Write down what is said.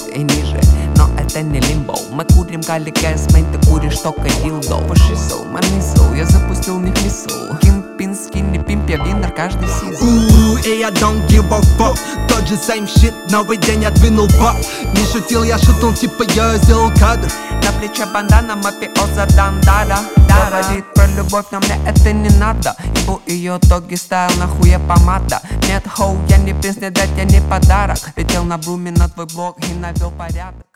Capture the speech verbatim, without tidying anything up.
и ниже, но это не лимбо. Мы курим галлика, смейн, ты куришь только дилдо. По шизу, манизу, я запустил них мису. Кимпин, скинни, пимп, я винер каждый сезон. Ooh, и я don't give a fuck. Тот же same shit, новый день отвинул бак. Не шутил, я шутил, типа я сделал кадр. На плече бандана, мафиоза дандара. Говорит про любовь, но мне это не надо. Ибо ее доги стайл, нахуя помада. Нет, хоу, я не принц, не дать, я не подарок. Летел на бруме на твой блог и навел порядок.